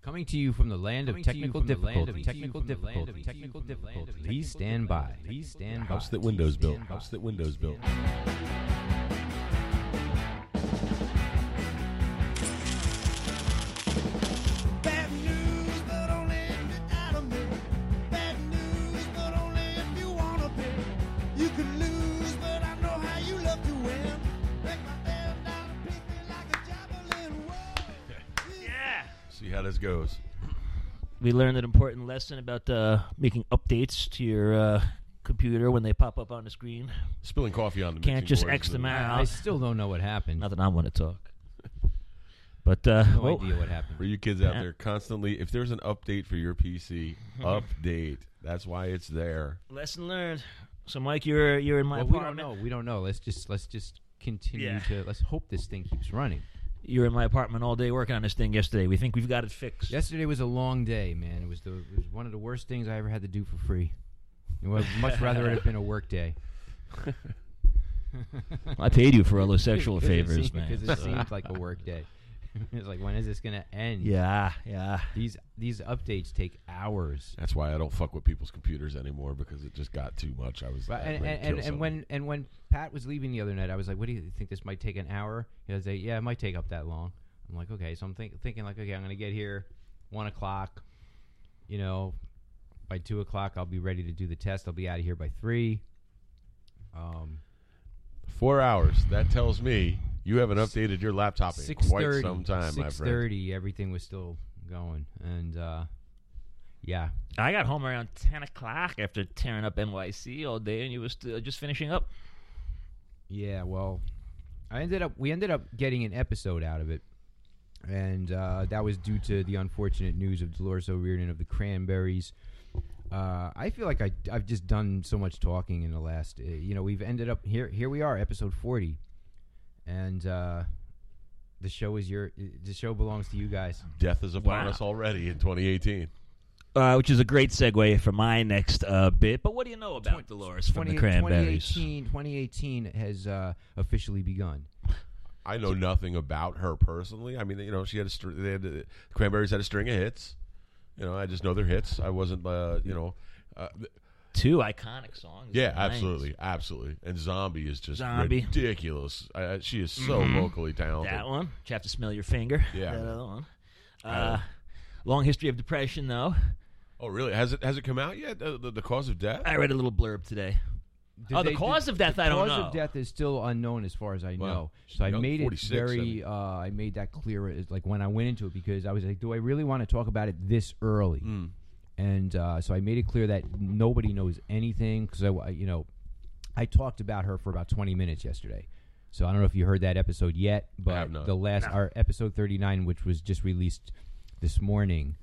Coming to you from the land of technical difficulty. Please stand by. House that Windows built. House that Windows built. Bad news, but only if you're out of me. Bad news, but only if you wanna be. You can lose, but I know how you love to win. Break my bed down and pick me like a javelin. Whoa. Yeah. See how this goes. We learned an important lesson about making updates to your computer when they pop up on the screen. Spilling coffee on the Can't mixing just board X is them the- out. I still don't know what happened. Not that I want to talk. But No well, idea what happened. For you kids out Yeah. there, constantly, if there's an update for your PC, update. That's why it's there. lesson learned. So, Mike, you're in my Well, we don't apartment. know. We don't know. Let's just continue Yeah. to. Let's hope this thing keeps running. You were in my apartment all day working on this thing yesterday. We think we've got it fixed. Yesterday was a long day, man. It was one of the worst things I ever had to do for free. It would much rather it have been a work day. I paid you for all those sexual favors, man. Because it seemed like a work day. It's like, when is this going to end? Yeah. These updates take hours. That's why I don't fuck with people's computers anymore, because it just got too much. I was Right, ready to kill and somebody. when Pat was leaving the other night, I was like, "What do you think? This might take an hour?" He was like, "Yeah, it might take up that long." I'm like, "Okay." So I'm thinking like, "Okay, I'm gonna get here 1:00. You know, by 2:00, I'll be ready to do the test. I'll be out of here by 3. 4 hours. That tells me you haven't updated your laptop in quite 6:30, some time, my friend. 6:30, everything was still going, and yeah. I got home around 10 o'clock after tearing up NYC all day, and you were still just finishing up. Yeah, well, we ended up getting an episode out of it, and that was due to the unfortunate news of Dolores O'Riordan of the Cranberries. I feel like I've just done so much talking in the last. We've ended up here. Here we are, episode 40, and the show belongs to you guys. Death is upon Wow. us already in 2018. Which is a great segue for my next bit. But what do you know about Dolores from the Cranberries? 2018 has officially begun. I know nothing about her personally. I mean, she had the Cranberries had a string of hits. I just know their hits. I wasn't, Two iconic songs. yeah, Nice. absolutely. And Zombie is just Zombie. ridiculous. She is so vocally talented. That one. You have to smell your finger. Yeah. That other one. Long history of depression, though. Oh, really? Has it come out yet? The cause of death? I read a little blurb today. The cause of death, I don't know. The cause of death is still unknown as far as I Wow. know. So I Young, made it 46, very. I made that clear, like when I went into it, because I was like, do I really want to talk about it this early? And so I made it clear that nobody knows anything, because I talked about her for about 20 minutes yesterday. So I don't know if you heard that episode yet, I but have not. our episode 39, which was just released this morning.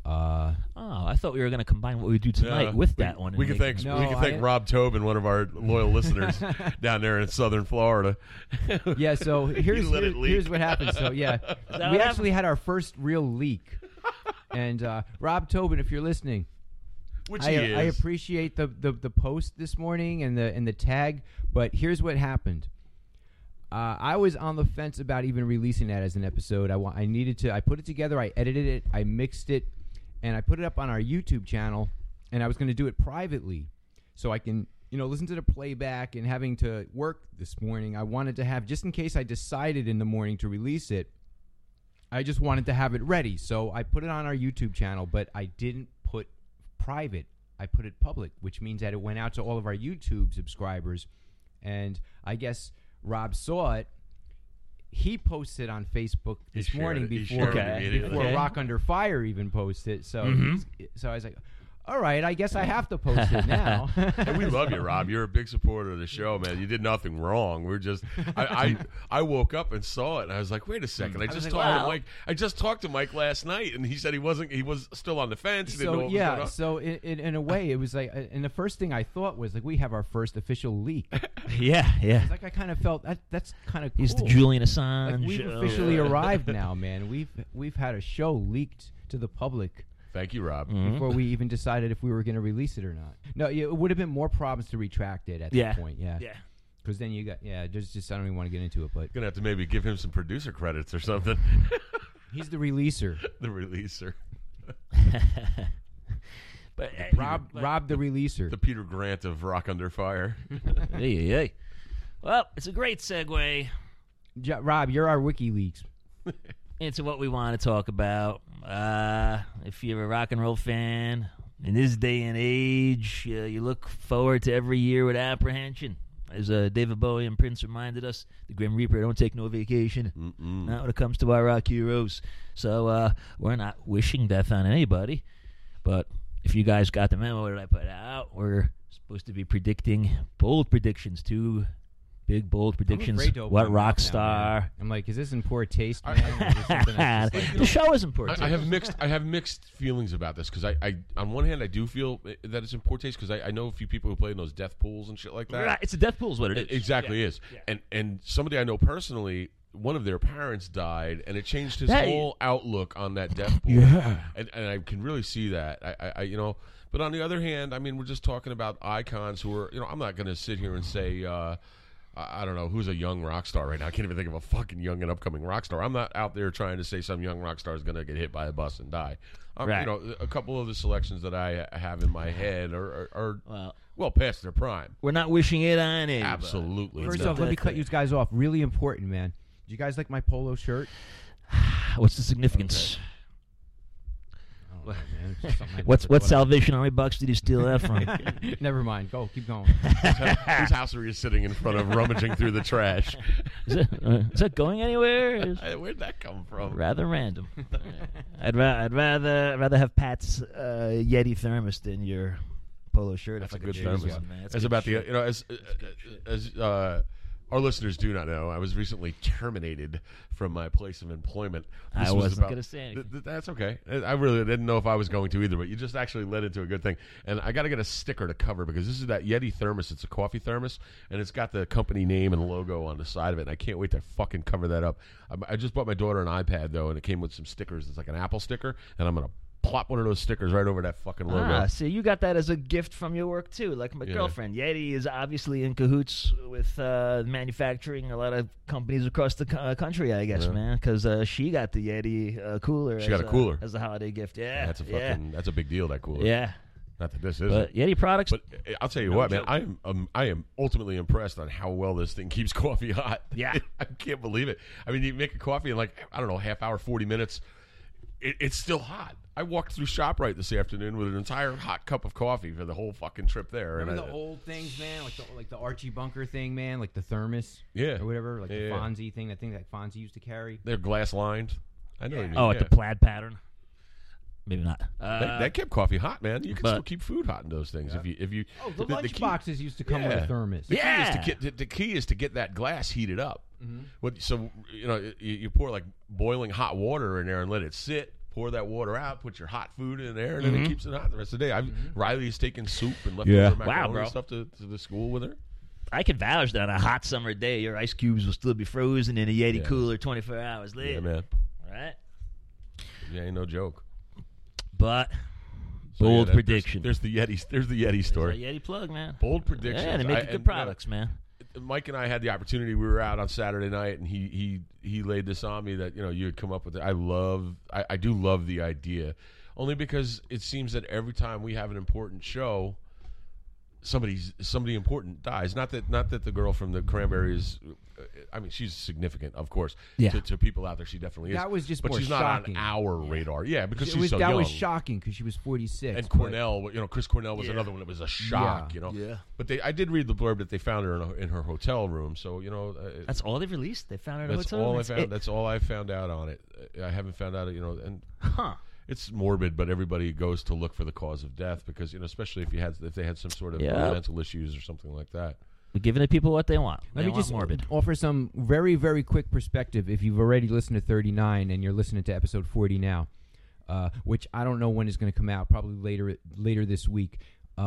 I thought we were going to combine what we do tonight with that one. We can thank Rob Tobin, one of our loyal listeners down there in southern Florida. Yeah, so here's what happened. So yeah, that we what actually had our first real leak. And Rob Tobin, if you're listening, Which I he is. appreciate the post this morning and the tag, but here's what happened. I was on the fence about even releasing that as an episode. I put it together, I edited it, I mixed it, and I put it up on our YouTube channel, and I was going to do it privately so I can, listen to the playback. And having to work this morning, I wanted to have, just in case I decided in the morning to release it, I just wanted to have it ready. So I put it on our YouTube channel, but I didn't put private. I put it public, which means that it went out to all of our YouTube subscribers. And I guess Rob saw it. He posted on Facebook this morning before Rock Under Fire even posted. So so I was like, all right, I guess I have to post it now. And we love you, Rob. You're a big supporter of the show, man. You did nothing wrong. We're just, I woke up and saw it, and I was like, wait a second. I just talked to Mike last night, and he said he was still on the fence. He didn't know what was going on. So in a way, it was like, and the first thing I thought was like, we have our first official leak. Yeah. It's like I kind of felt that's kind of cool. He's the Julian Assange. Like we've officially arrived now, man. We've had a show leaked to the public. Thank you, Rob. Before we even decided if we were going to release it or not. No, it would have been more problems to retract it at that point. Yeah. Because then you got just I don't even want to get into it, but Gonna have to maybe give him some producer credits or something. he's the releaser. The releaser. But Rob the releaser. The Peter Grant of Rock Under Fire. hey. Well, it's a great segue Rob, you're our WikiLeaks. into what we want to talk about. If you're a rock and roll fan, in this day and age, you look forward to every year with apprehension. As David Bowie and Prince reminded us, the Grim Reaper don't take no vacation. Not when it comes to our rock heroes. So we're not wishing death on anybody. But if you guys got the memo that I put out, we're supposed to be predicting bold predictions, 2 big, bold predictions. What rock star? I'm like, is this in poor taste, man? Or is this something that's just like, The show is important. I have mixed feelings about this because I on one hand I do feel that it's in poor taste because I know a few people who play in those death pools and shit like that. Right, it's a death pool is what it is. It exactly is. Yeah. And somebody I know personally, one of their parents died, and it changed his whole outlook on that death pool. Yeah. And I can really see that. I you know, but on the other hand, I mean, we're just talking about icons who are, you know, I'm not going to sit here and say. I don't know who's a young rock star right now. I can't even think of a fucking young and upcoming rock star. I'm not out there trying to say some young rock star is going to get hit by a bus and die. Right. You know, a couple of the selections that I have in my head are well past their prime. We're not wishing it on anybody. Absolutely. First not. off, let me cut you guys off. Really important, man. Do you guys like my polo shirt? What's the significance? Oh, man. It's just something I What never thought Salvation Army bucks did you steal that from? of. Never mind. Go. Keep going. Whose house are you sitting in front of, rummaging through the trash? Is that going anywhere? Where'd that come from? Rather random. I'd rather have Pat's Yeti thermos than your polo shirt. That's if a I good could thermos. choose one, man. That's As good about shit. the, you know, as our listeners do not know, I was recently terminated from my place of employment. I wasn't going to say anything. That's okay. I really didn't know if I was going to either, but you just actually led into a good thing. And I got to get a sticker to cover because this is that Yeti thermos. It's a coffee thermos, and it's got the company name and logo on the side of it. And I can't wait to fucking cover that up. I just bought my daughter an iPad, though, and it came with some stickers. It's like an Apple sticker, and I'm going to plop one of those stickers right over that fucking logo. See, you got that as a gift from your work, too. Like my girlfriend. Yeti is obviously in cahoots with manufacturing a lot of companies across the country, I guess, man, because she got the Yeti cooler. She got a cooler. As a holiday gift, yeah. That's a big deal, that cooler. Yeah. Not that this is. But Yeti products. But I'll tell you what, man, I am ultimately impressed on how well this thing keeps coffee hot. Yeah. I can't believe it. I mean, you make a coffee in like, I don't know, half hour, 40 minutes. It's still hot. I walked through ShopRite this afternoon with an entire hot cup of coffee for the whole fucking trip there. Remember the old things, man, like the Archie Bunker thing, man, like the thermos, or whatever, like the Fonzie thing, that thing that Fonzie used to carry. They're glass lined. I know. What you mean. Oh, like the plaid pattern. Maybe not. That kept coffee hot, man. You can still keep food hot in those things if you. Oh, the lunch boxes used to come with a thermos. The key is to get that glass heated up. So you know you pour like boiling hot water in there and let it sit. Pour that water out. Put your hot food in there, and then it keeps it hot the rest of the day. Riley's taking soup and leftover macaroni and stuff to the school with her. I can vouch that on a hot summer day, your ice cubes will still be frozen in a Yeti cooler 24 hours later. Yeah, man. Right? Yeah, ain't no joke. But bold prediction. There's the Yeti. There's the Yeti story. Yeti plug, man. Bold predictions. Yeah, they make good products, man. Mike and I had the opportunity. We were out on Saturday night, and he laid this on me that you had come up with it. I do love the idea, only because it seems that every time we have an important show, somebody important dies. Not that the girl from the Cranberries. I mean, she's significant, of course. Yeah. To people out there, she definitely is. That was just but more she's not shocking. on our radar. Yeah, because she's so that young. was shocking because she was 46. And Cornell, Chris Cornell was another one that was a shock. Yeah. But I did read the blurb that they found her in her hotel room. So that's all they've released. They found her in a hotel room. That's all I found out on it. I haven't found out. And huh. It's morbid, but everybody goes to look for the cause of death because especially if they had some sort of mental issues or something like that. We're giving the people what they want. Let me just offer some very, very quick perspective. If you've already listened to 39 and you're listening to episode 40 now, which I don't know when it's going to come out, probably later this week.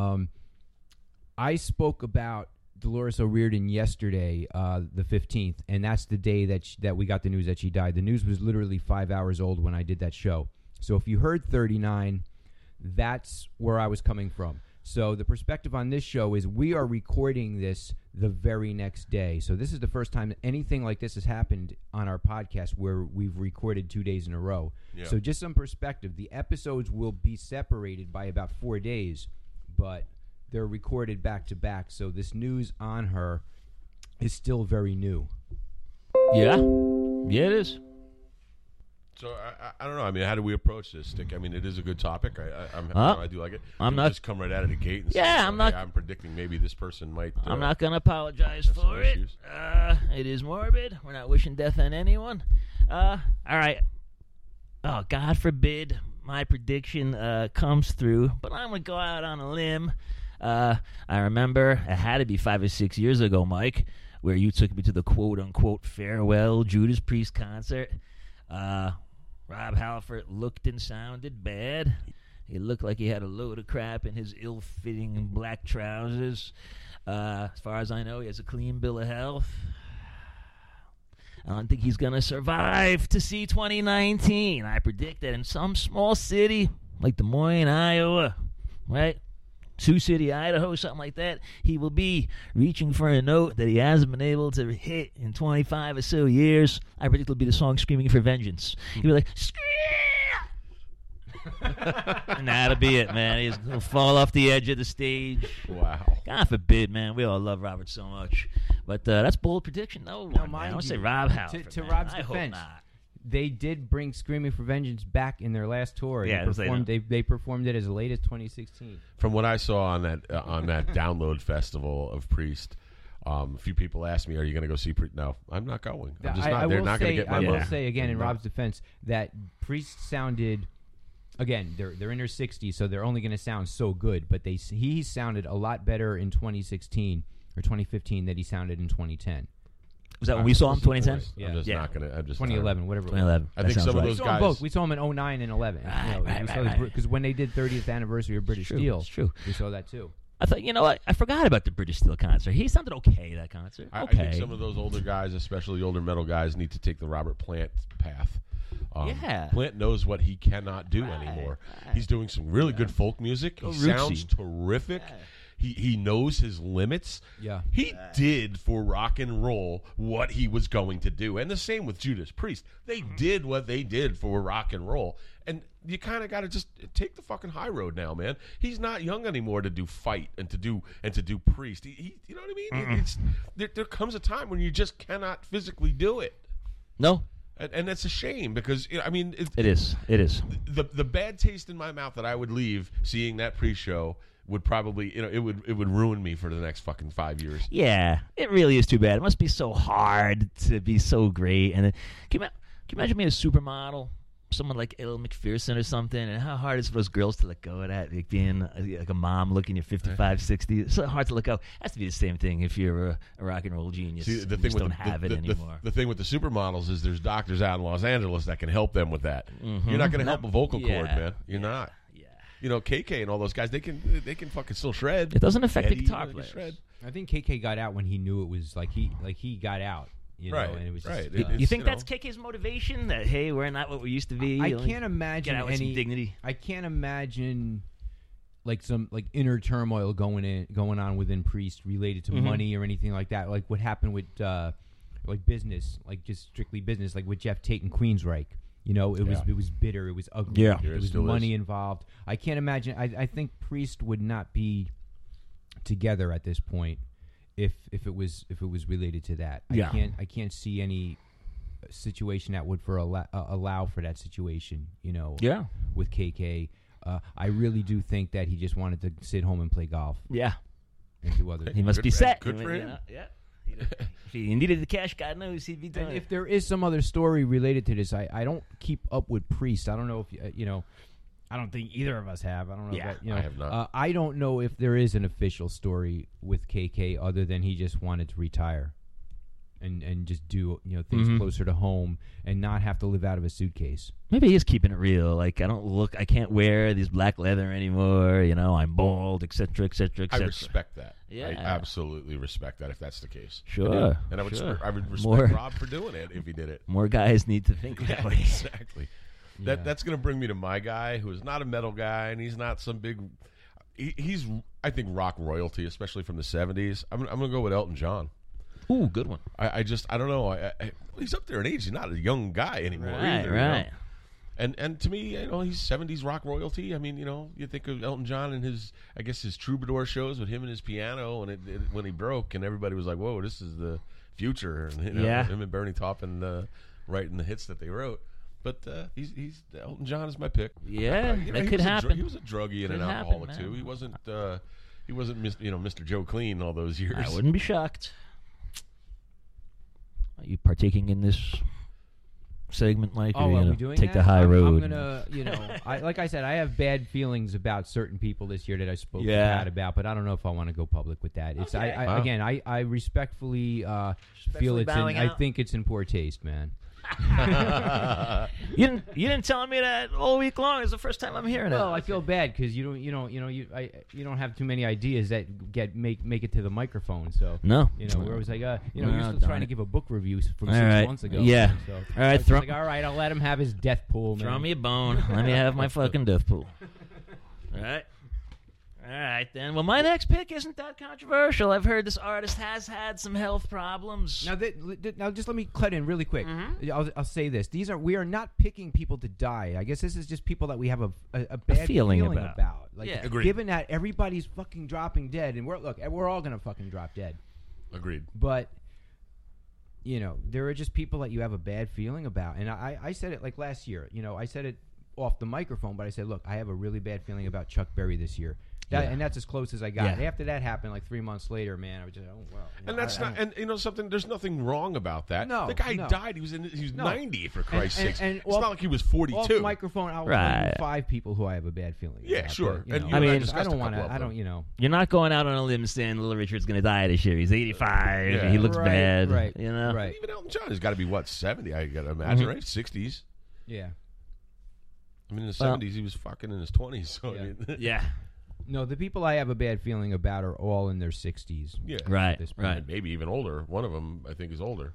I spoke about Dolores O'Riordan yesterday, the 15th, and that's the day that we got the news that she died. The news was literally 5 hours old when I did that show. So if you heard 39, that's where I was coming from. So the perspective on this show is we are recording this the very next day. So this is the first time anything like this has happened on our podcast where we've recorded 2 days in a row. Yeah. So just some perspective, the episodes will be separated by about 4 days, but they're recorded back to back. So this news on her is still very new. Yeah, it is. So I don't know. I mean, how do we approach this, Stick? I mean, it is a good topic. I do like it. I'm Do we not- just come right out of the gate. And Yeah, say, I'm not- Hey, I'm predicting maybe this person might. I'm not going to apologize have some for it. issues. It is morbid. We're not wishing death on anyone. All right. Oh, God forbid my prediction comes through, but I'm going to go out on a limb. I remember it had to be 5 or 6 years ago, Mike, where you took me to the quote-unquote farewell Judas Priest concert. Rob Halford looked and sounded bad. He looked like he had a load of crap in his ill-fitting black trousers. As far as I know, he has a clean bill of health. I don't think he's going to survive to see 2019. I predict that in some small city like Des Moines, Iowa, right? Sioux City, Idaho, something like that, he will be reaching for a note that he hasn't been able to hit in 25 or so years. I predict it'll be the song Screaming for Vengeance. He'll be like, Scream! And that'll be it, man. He'll fall off the edge of the stage. Wow. God forbid, man. We all love Robert so much. But that's bold prediction. No, mind I don't you, say Rob Halford. to man. Rob's I hope defense, not. They did bring Screaming for Vengeance back in their last tour. Yeah, they performed it as late as 2016. From what I saw on that download festival of Priest, a few people asked me, "Are you going to go see Priest?" No, I'm not going. I'm just not. They're not going to get my I money. will say again in No. Rob's defense that Priest sounded. Again, they're in their 60s, so they're only going to sound so good. But he sounded a lot better in 2016 or 2015 than he sounded in 2010. Was that when we saw him, 2010? Yeah. I'm just Yeah. not going to. I'm just 2011, whatever. 2011. I That think sounds some of right. those We saw them guys. both. We saw them in 09 and 11. Right. Because when they did 30th anniversary of British True, Steel, it's true. we saw that too. I thought, you know what? I forgot about the British Steel concert. He sounded okay, that concert. I Okay. think some of those older guys, especially older metal guys, need to take the Robert Plant path. Yeah. Plant knows what he cannot do anymore. He's doing some really good folk music. He Go sounds rootsy. terrific. Yeah. He knows his limits. Yeah. He did for rock and roll what he was going to do. And the same with Judas Priest. They did what they did for rock and roll. And you kind of got to just take the fucking high road now, man. He's not young anymore to do Fight and to do Priest. He you know what I mean? It's there comes a time when you just cannot physically do it. No, And that's a shame because I mean it is. It is. the bad taste in my mouth that I would leave seeing that pre-show would probably it would ruin me for the next fucking 5 years. Yeah, it really is too bad. It must be so hard to be so great. And then, can you imagine being a supermodel, someone like Elle McPherson or something, and how hard it is for those girls to let go of that, like being like a mom looking at 55, 60. It's so hard to let go. It has to be the same thing if you're a rock and roll genius. See, you just don't have it anymore. The thing with the supermodels is there's doctors out in Los Angeles that can help them with that. You're not going to help a vocal cord, man. You're not. Yeah. You know, KK and all those guys, they can fucking still shred. It doesn't affect the Eddie, guitar they players. shred. I think KK got out when he knew it was like he got out. You know, Right, and it was right. Just, It- You think you know. that's KK's motivation? That hey, we're not what we used to be. I Like, can't imagine get out with some any dignity. I can't imagine like some like inner turmoil going on within Priest related to money or anything like that. Like what happened with like business, like just strictly business, like with Jeff Tate and Queensryche. You know, it was bitter, it was ugly, Yeah. Here it it was still money is. involved. I can't imagine. I think Priest would not be together at this point if it was related to that. Yeah. I can't see any situation that would allow for that situation. You know, Yeah. with KK. I really do think that he just wanted to sit home and play golf Yeah. and do other He things. must Good be for- set. good for You him. know, yeah. If he needed the cash, God knows he'd be doing And it. if there is some other story related to this, I don't keep up with Priest. I don't know if you know. I don't think either of us have. I don't know. Yeah, if that, you know, I have not. I don't know if there is an official story with KK other than he just wanted to retire and just do things closer to home and not have to live out of a suitcase. Maybe he is keeping it real. Like I can't wear these black leather anymore. You know, I'm bald, etc., etc., I etc. respect that. Yeah. I absolutely respect that if that's the case. Sure, And I would sure. I would respect More- Rob for doing it if he did it. More guys need to think that way. Exactly. That's going to bring me to my guy, who is not a metal guy, and he's not some big. he's I think rock royalty, especially from the 70s. I'm going to go with Elton John. Ooh, good one. I don't know. He's up there in age. He's not a young guy anymore. Right, either, right. You know? And to me, he's 70s rock royalty. I mean, you think of Elton John and his troubadour shows with him and his piano, and when he broke, and everybody was like, "Whoa, this is the future." And him and Bernie Taupin writing the hits that they wrote. But he's Elton John is my pick. Yeah, that could happen. He was a druggie and an alcoholic too. He wasn't Mr. Joe Clean all those years. I wouldn't be shocked. Are you partaking in this segment, Mike? Oh, are we doing take that? the high road? I'm gonna, like I said, I have bad feelings about certain people this year that I spoke bad about, but I don't know if I want to go public with that. It's Okay. I respectfully feel it's I think it's in poor taste, man. You didn't tell me that all week long. It's the first time I'm hearing it. Well, I feel bad because you don't have too many ideas that make it to the microphone. So No. where I was like, you're No, still darn trying to it. give a book review from All 6 right. months ago. Yeah. Man, so All right, I was just like, all right, I'll let him have his death pool, man. Throw me a bone. Let me have my fucking death pool. All right, then. Well, my next pick isn't that controversial. I've heard this artist has had some health problems. Now, just let me cut in really quick. I'll say this: we are not picking people to die. I guess this is just people that we have a bad feeling about. Like, Agreed. Given that everybody's fucking dropping dead, and we're all gonna fucking drop dead. Agreed. But there are just people that you have a bad feeling about, and I said it like last year. I said it off the microphone, but I said, look, I have a really bad feeling about Chuck Berry this year. And that's as close as I got. Yeah. After that happened, like 3 months later, man, I was just, oh well. And that's not, and something. There's nothing wrong about that. No, the guy no. died. He was 90 for Christ's sakes. and It's not like he was 42. Off the microphone, I'll tell you 5 people who I have a bad feeling. Yeah, about, sure. But, And I mean, I don't want to. I don't. You're not going out on a limb saying Little Richard's going to die this year. He's 85. Yeah. He looks Right, bad. right, Even Elton John has got to be 70. I got to imagine, right? 60s. Yeah. I mean, in the 70s, he was fucking in his 20s. So Yeah. I mean, Yeah. No, the people I have a bad feeling about are all in their 60s. yeah, Right. This point. and maybe even older. One of them, I think, is older.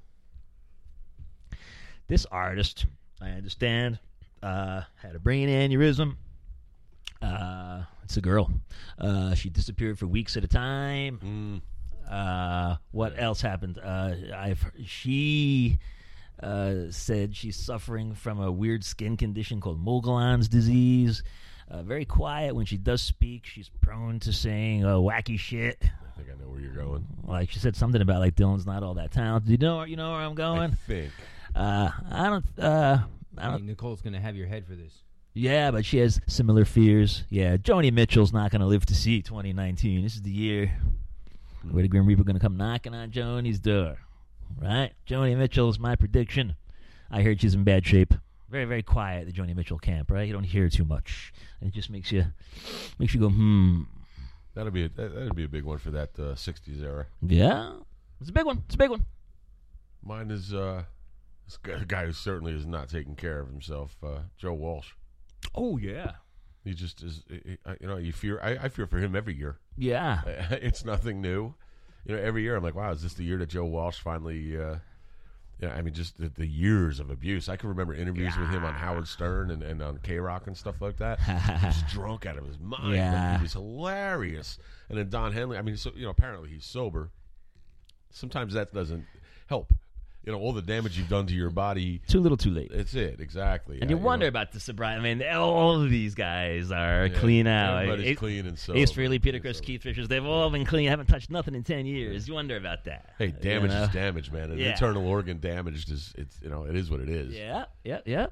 This artist, I understand, had a brain aneurysm. It's a girl. She disappeared for weeks at a time. What else happened? She said she's suffering from a weird skin condition called Mogollon's disease. Very quiet when she does speak. She's prone to saying wacky shit. I think I know where you're going. Like she said something about like Dylan's not all that talented. You know where I'm going? I think. I don't. Nicole's going to have your head for this. Yeah, but she has similar fears. Yeah, Joni Mitchell's not going to live to see 2019. This is the year where the Grim Reaper going to come knocking on Joni's door. Right? Joni Mitchell is my prediction. I heard she's in bad shape. Very, very quiet, the Joni Mitchell camp, right? You don't hear too much. And it just makes you go, That'd be a big one for that 60s era. Yeah. It's a big one. Mine is this guy who certainly is not taking care of himself, Joe Walsh. Oh, yeah. He just is. You fear. I fear for him every year. Yeah. It's nothing new. Every year I'm like, wow, is this the year that Joe Walsh finally? I mean, just the years of abuse. I can remember interviews with him on Howard Stern and on K-Rock and stuff like that. He was drunk out of his mind. Yeah. But he was hilarious. And then Don Henley. I mean, so apparently he's sober. Sometimes that doesn't help. All the damage you've done to your body. Too little, too late. It's it, exactly. And you wonder about the sobriety. I mean, all of these guys are clean out. Everybody's clean and sober. Ace Frehley, Peter Criss, Keith Richards, they've all been clean, haven't touched nothing in 10 years. You wonder about that. Hey, damage is damage, man. And Yeah. internal organ damage it is what it is. Yeah.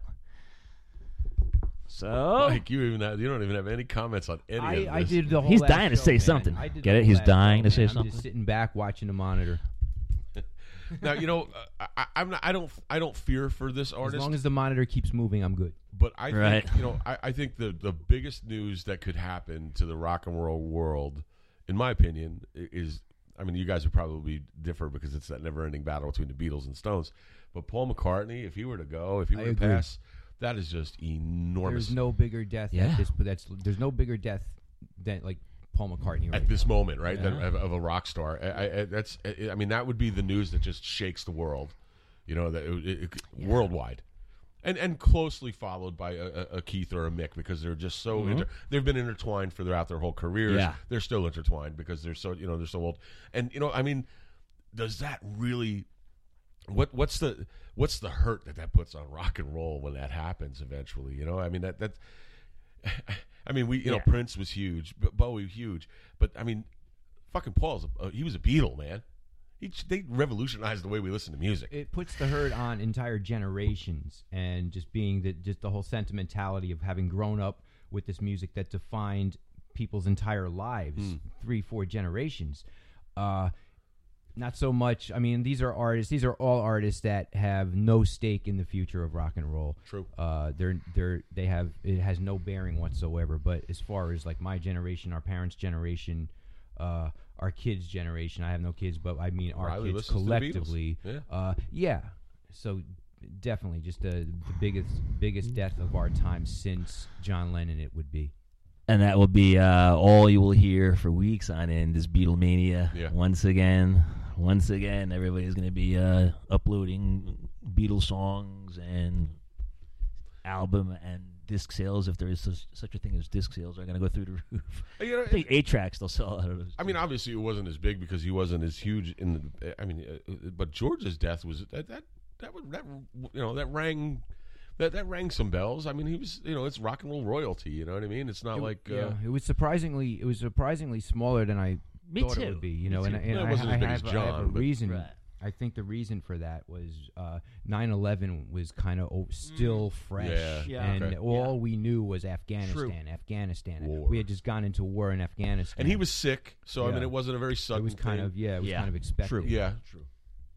So Mike, you don't even have any comments on any of this. I did the whole. He's last dying to show, say man. something. I did Get the it? whole He's last dying show, to say man. something? I'm just sitting back watching the monitor. Now I don't fear for this artist. As long as the monitor keeps moving, I'm good. But I think Right. I think the biggest news that could happen to the rock and roll world, in my opinion, is, I mean, you guys would probably differ because it's that never-ending battle between the Beatles and Stones. But Paul McCartney, if he were to go, if he were to agree. pass, that is just enormous. There's no bigger death. Yeah. There's no bigger death than like Paul McCartney right at this now. moment, right? Yeah. Of a rock star. I mean, that would be the news that just shakes the world. Worldwide. and closely followed by a Keith or a Mick, because they're just so they've been intertwined throughout their whole careers. Yeah. They're still intertwined because they're so they're so old. And I mean, does that really what's the hurt that puts on rock and roll when that happens eventually? I mean that I mean Prince was huge, Bowie huge, but I mean fucking Paul's he was a Beatle, man. They revolutionized the way we listen to music. It puts the hurt on entire generations, and just being the whole sentimentality of having grown up with this music that defined people's entire lives, 3-4 generations. Not so much. I mean, these are artists. These are all artists that have no stake in the future of rock and roll. True. They have. It has no bearing whatsoever. But as far as like my generation, our parents' generation, our kids' generation. I have no kids, but I mean our Riley kids listens to the collectively. Beatles. Yeah. So definitely, just the biggest death of our time since John Lennon. It would be. And that will be all you will hear for weeks on end, is Beatlemania. Yeah. Once again, everybody's going to be uploading Beatles songs and album and disc sales, if there is such a thing as disc sales, are going to go through the roof. I think 8-tracks they'll sell out of those. I mean, obviously it wasn't as big because he wasn't as huge in the. I mean, but George's death was that rang some bells. I mean, he was it's rock and roll royalty. You know what I mean? It's not it was surprisingly smaller than I thought it would be. It wasn't as big as John, I have a but- reason. Right. I think the reason for that was 9/11 was kind of still fresh, Yeah. and Okay. all we knew was Afghanistan. War. We had just gone into war in Afghanistan, And he was sick, so I Yeah. mean, it wasn't a very sudden. It was kind thing. of kind of expected. True. Yeah, true.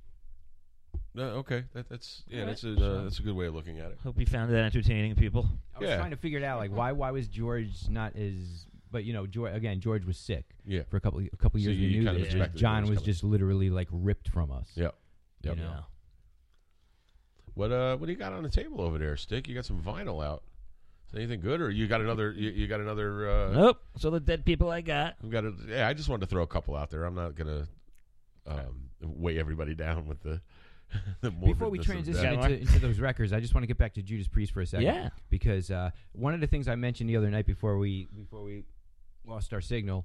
Okay, that's a good way of looking at it. Hope you found that entertaining, people. I was trying to figure it out, like why was George not as. But George was sick. Yeah. For a couple years, So we you knew kind of this. expected John it was was coming. just literally like ripped from us. Yep. You Yep. know? What do you got on the table over there, Stick? You got some vinyl out. Is anything good, or you got another? You got another? Nope. So the dead people I got. We got a, I just wanted to throw a couple out there. I'm not gonna weigh everybody down with the. Before we transition into those records, I just want to get back to Judas Priest for a second. Yeah. Because one of the things I mentioned the other night before we lost our signal,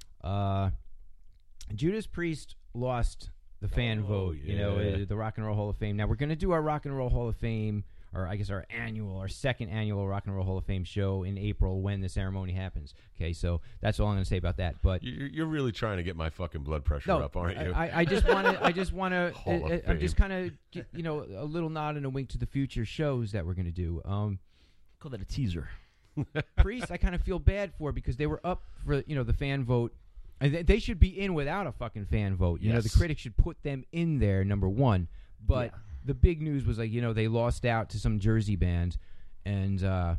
Judas Priest lost the fan vote. yeah. The Rock and Roll Hall of Fame. Now we're going to do our Rock and Roll Hall of Fame, or I guess our second annual Rock and Roll Hall of Fame show in April when the ceremony happens. Okay, so that's all I'm going to say about that. But You're really trying to get my fucking blood pressure no, up, aren't you? I just want to. Hall of I'm just Fame. kind of, a little nod and a wink to the future shows that we're going to do. Call that a teaser. Priest, I kind of feel bad for because they were up for the fan vote. And they should be in without a fucking fan vote. Yes. The critics should put them in there, number one. But the big news was they lost out to some Jersey band, and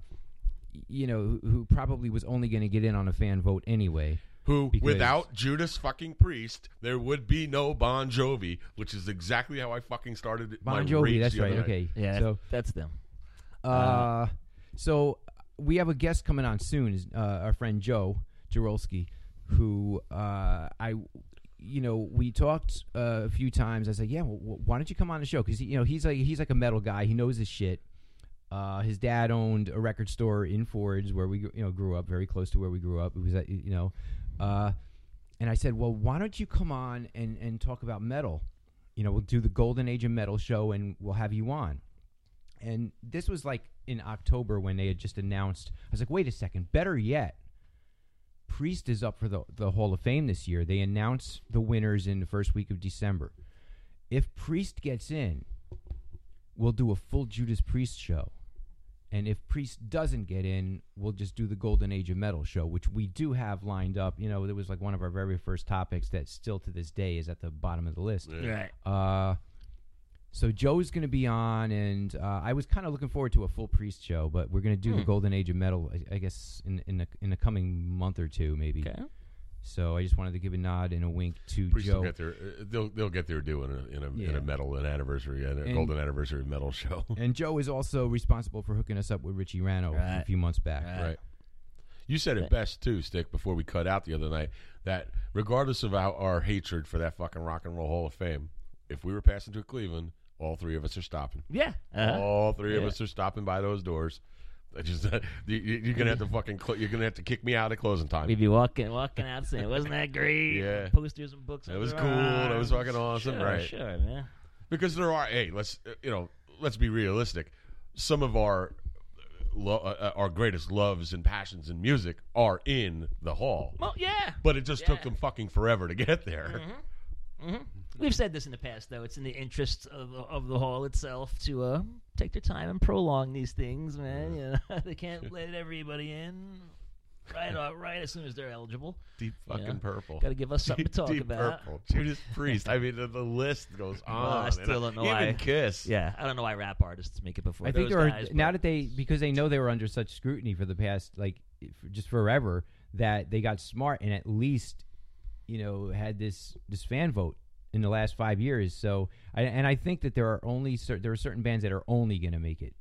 who probably was only going to get in on a fan vote anyway. Who, because- without Judas fucking Priest, there would be no Bon Jovi, which is exactly how I fucking started my Bon Jovi, rage that's the other right. night. Okay, Yeah, so that's them. So we have a guest coming on soon. Our friend Joe Jarolski, who we talked a few times. I said, yeah, well, why don't you come on the show? Because he's like a metal guy. He knows his shit. His dad owned a record store in Fords where we grew up, very close to where we grew up. It was and I said, well, why don't you come on and talk about metal? We'll do the Golden Age of Metal show and we'll have you on. And this was like in October when they had just announced. I was like, wait a second. Better yet, Priest is up for the Hall of Fame this year. They announce the winners in the first week of December. If Priest gets in, we'll do a full Judas Priest show. And if Priest doesn't get in, we'll just do the Golden Age of Metal show, which we do have lined up. There was like one of our very first topics that still to this day is at the bottom of the list. Yeah. Right. So Joe's going to be on, and I was kind of looking forward to a full Priest show, but we're going to do the Golden Age of Metal, I guess, in the coming month or two, maybe. Okay. So I just wanted to give a nod and a wink to Priest Joe. will get their, they'll get their due in a metal anniversary, a golden anniversary metal show. And Joe is also responsible for hooking us up with Richie Rano a few months back. Right. You said it best too, Stick, before we cut out the other night, that regardless of our hatred for that fucking Rock and Roll Hall of Fame, if we were passing through Cleveland, all three of us are stopping. Yeah. All three of us are stopping by those doors. I just you're gonna have to fucking you're gonna have to kick me out at closing time. We'd be walking out saying, "Wasn't that great?" Yeah. Posters and books. That was cool. That was fucking awesome. Sure, right? Sure, man. Because there are, let's be realistic. Some of our greatest loves and passions in music are in the hall. Well, yeah. But it just took them fucking forever to get there. We've said this in the past, though. It's in the interest of the hall itself to take their time and prolong these things, man. You know, they can't let everybody in right as soon as they're eligible. Deep fucking purple. Got to give us something to talk Deep about. Purple. Judas Priest. I mean, the list goes on. Well, I still don't know even why. Kiss. Yeah, I don't know why rap artists make it before. I think those there are guys, now but- that because they know they were under such scrutiny for the past just forever, that they got smart and at least had this fan vote in the last 5 years. So I think that there are certain bands that are only going to make it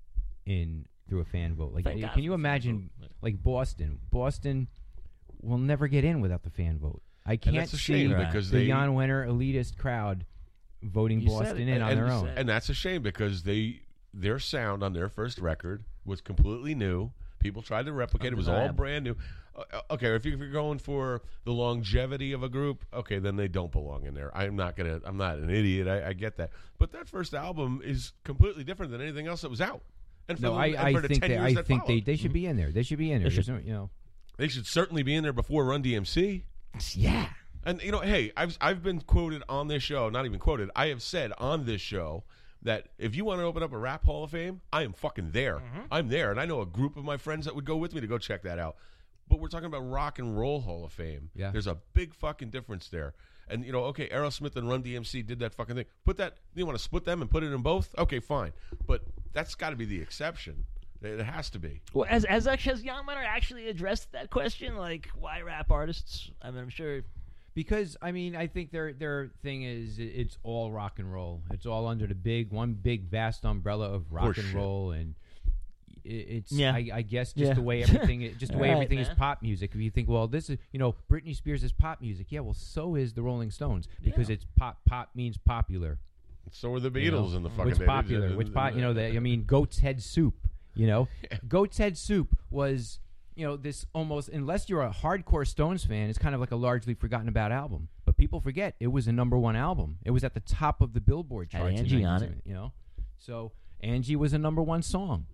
in through a fan vote. Like, Thank God can for you the fan imagine vote. like Boston will never get in without the fan vote. I can't that's a see shame because the they- Jan Wenner elitist crowd voting You said Boston it. in on And- their own. And that's a shame because their sound on their first record was completely new. People tried to replicate it. It was all Undeniable. brand new. Okay, if you're going for the longevity of a group, okay, then they don't belong in there. I'm not an idiot. I get that. But that first album is completely different than anything else that was out. And No, for I the think 10 they, years I that think followed. they should be in there. They should be in there. They should. There's no, They should certainly be in there before Run DMC. Yeah. And hey, I've been quoted on this show, not even quoted. I have said on this show that if you want to open up a rap Hall of Fame, I am fucking there. I'm there, and I know a group of my friends that would go with me to go check that out. But we're talking about Rock and Roll Hall of Fame. Yeah. There's a big fucking difference there. And okay, Aerosmith and Run DMC did that fucking thing. Put that. You want to split them and put it in both? Okay, fine. But that's got to be the exception. It has to be. Well, has Jan Wenner actually addressed that question? Like, why rap artists? I mean, I'm sure. because I think their thing is it's all rock and roll. It's all under the one big vast umbrella of rock and Horseshit. roll, and it's Yeah. I guess just Yeah. the way everything is Right, everything is man. pop music. If you think, well, this is Britney Spears is pop music, yeah, well, so is the Rolling Stones because Yeah. it's pop. Pop means popular. So were the you know? Beatles in the fucking Which day. popular? Which Goat's Head Soup. Goat's Head Soup was this almost, unless you're a hardcore Stones fan, it's kind of like a largely forgotten about album. But people forget it was a #1 album. It was at the top of the Billboard Had charts. Angie in on 1970, So Angie was a #1 song.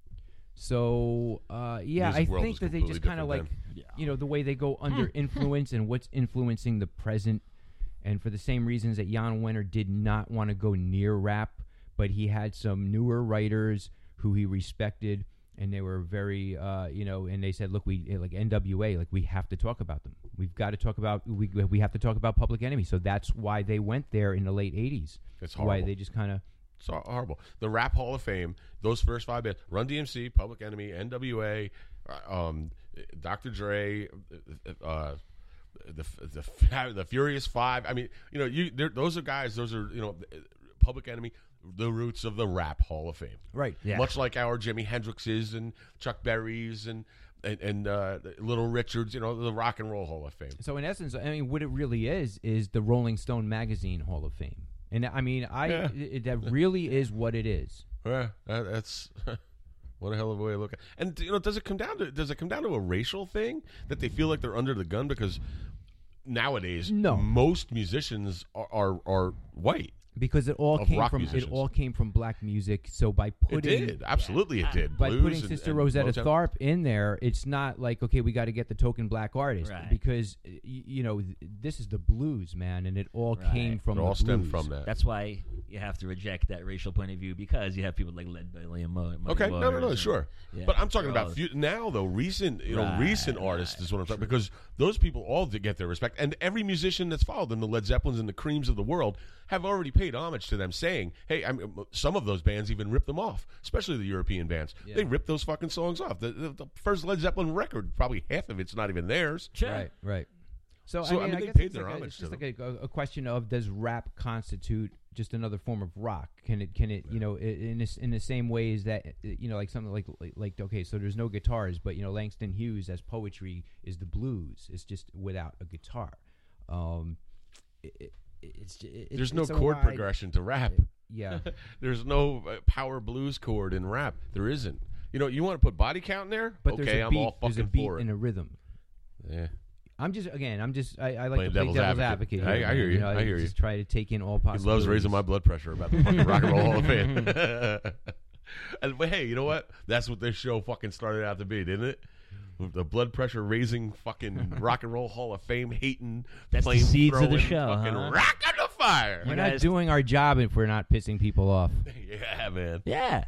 So yeah, I Music world think was that they completely just kind of like different the way they go under influence and what's influencing the present. And for the same reasons that Jan Wenner did not want to go near rap, but he had some newer writers who he respected, and they were very, and they said, look, like NWA, like we have to talk about them. We've got to talk about, we have to talk about Public Enemy. So that's why they went there in the late 80s. It's Why horrible. they just kind of, It's horrible. The Rap Hall of Fame, those first 5 bands, Run DMC, Public Enemy, NWA, Dr. Dre, the Furious Five. I mean, those are guys. Those are Public Enemy, the roots of the Rap Hall of Fame. right. Yeah. Much like our Jimi Hendrixes and Chuck Berrys and Little Richards. The Rock and Roll Hall of Fame. So in essence, what it really is the Rolling Stone Magazine Hall of Fame. And that really is what it is. Yeah, that's what a hell of a way to look at. And does it come down to a racial thing that they feel like they're under the gun because nowadays No. most musicians are white. Because it all Of came rock from musicians. black music. So by putting It did, absolutely, it did. by Blues putting and- Sister and Rosetta Motown. Tharpe in there, it's not like, okay, we got to get the token black artist, Right. because this is the blues, man, and it all came Right. from It all the stemmed blues. from that. That's why you have to reject that racial point of view, because you have people like Led Belly and Muddy Okay, no, Waters and- sure. Yeah, But I'm talking they're about all- now, though. Recent, Right, recent artists is what I'm talking because those people all did get their respect, and every musician that's followed them, the Led Zeppelins and the Creams of the world, have already paid homage to them, saying, "Hey, some of those bands even ripped them off, especially the European bands. Yeah. They ripped those fucking songs off. The first Led Zeppelin record, probably half of it's not even theirs. Sure. Right. So, So, I they guess paid it's their like homage it's to just them. like a question of, does rap constitute just another form of rock? Can it in the same ways that like something like okay, so there's no guitars, but Langston Hughes as poetry is the blues. It's just without a guitar. There's There's no chord progression to rap. Yeah. There's no power blues chord in rap. There isn't. You know, you want to put body count in there? But okay, there's a I'm beat, all there's a fucking beat for it. and a rhythm. Yeah. I like Playing to play devil's devil's advocate. advocate. Here, I hear you. I hear you. Just try to take in all He possibilities. loves raising my blood pressure about the fucking Rock and Roll Hall of Fame. But hey, you know what? That's what this show fucking started out to be, didn't it? The blood pressure raising fucking Rock and Roll Hall of Fame hating, That's the flame seeds of the throwing show, fucking huh? rock on the fire. We're You not guys- doing our job if we're not pissing people off. Yeah, man. Yeah.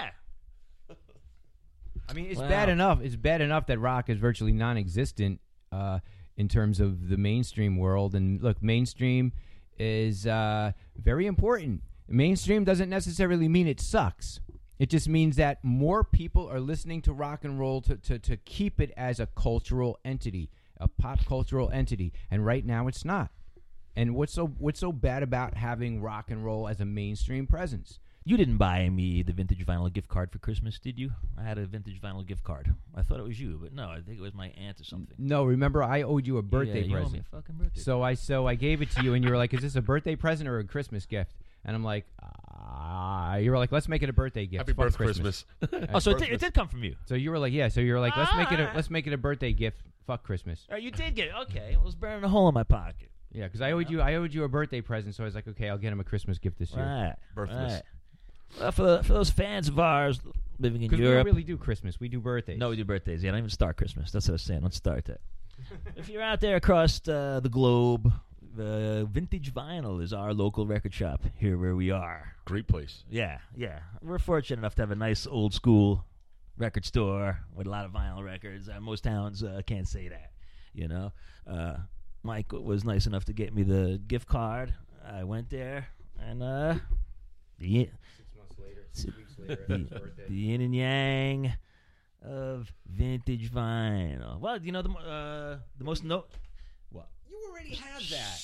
I mean, it's Wow. bad enough. It's bad enough that rock is virtually non-existent in terms of the mainstream world. And look, mainstream is very important. Mainstream doesn't necessarily mean it sucks. It just means that more people are listening to rock and roll to keep it as a cultural entity, a pop cultural entity. And right now, it's not. And what's so bad about having rock and roll as a mainstream presence? You didn't buy me the vintage vinyl gift card for Christmas, did you? I had a vintage vinyl gift card. I thought it was you, but no, I think it was my aunt or something. No, remember I owed you a birthday yeah, you owe present. me a fucking birthday. So I gave it to you, and you were like, "Is this a birthday present or a Christmas gift?" And I'm like, "You were like, let's make it a birthday gift. Happy Fuck birth Christmas. Oh, so it did come from you. So you were like, "Yeah." So you were like, "Let's make it a birthday gift. Fuck Christmas." Oh, you did get it. Okay, it was burning a hole in my pocket. Yeah, because I owed you a birthday present. So I was like, "Okay, I'll get him a Christmas gift this year." Right. Birthmas. Right. Well, for those fans of ours living in Because we don't Europe. really do Christmas. We do birthdays. No, we do birthdays. Yeah, don't even start Christmas. That's what I was saying. Let's start that. If you're out there across the globe, Vintage Vinyl is our local record shop here where we are. Great place. Yeah. We're fortunate enough to have a nice old school record store with a lot of vinyl records. Most towns can't say that, you know. Mike was nice enough to get me the gift card. I went there, and the 6 months later, 6 weeks later, at his birthday. the yin and yang of vintage vinyl. Well, you know the most what? You already had that.